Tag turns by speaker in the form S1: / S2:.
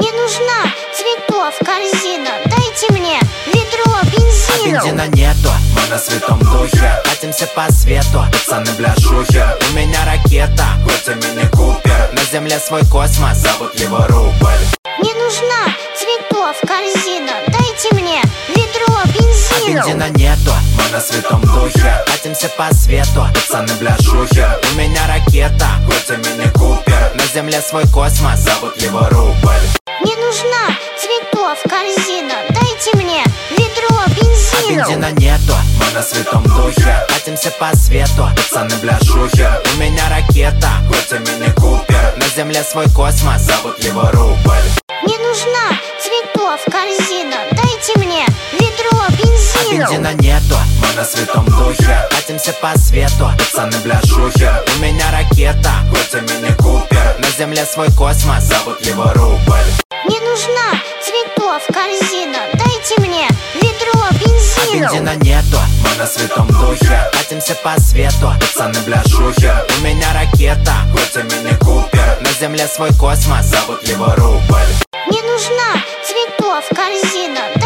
S1: Мне нужна цветов корзина, дайте мне ведро бензина.
S2: А бензина нету, мы на святом духе, катимся по свету, пацаны бля шухер. У меня ракета, хоть и мини-купер, на земле свой космос, зовут его рубль.
S1: Мне нужна цветов корзина, дайте мне ведро бензина.
S2: А бензина нету, мы на святом духе, катимся по свету, пацаны бля шухер. У меня ракета, хоть и мини-купер, на земле свой космос, зовут его рубль.
S1: Мне нужна цветов корзина, дайте мне ведро бензина.
S2: А бензина нету, мы на святом духе, катимся по свету, пацаны бля шухер. У меня ракета, хоть и мини-купер, на земле свой космос, зовут его рубль.
S1: Мне нужна цветов корзина, дайте мне ведро бензина.
S2: А бензина нету, мы на святом духе, катимся по свету, пацаны бля шухер. У меня ракета, хоть и мини-купер, на земле свой космос, зовут его рубль.
S1: Мне нужна цветов корзина, дайте мне ведро бензина.
S2: А бензина нету, мы на святом духе, катимся по свету, пацаны бля шухер. У меня ракета, хоть и мини-купер, на земле свой космос, зовут его рубль.
S1: Мне нужна цветов корзина,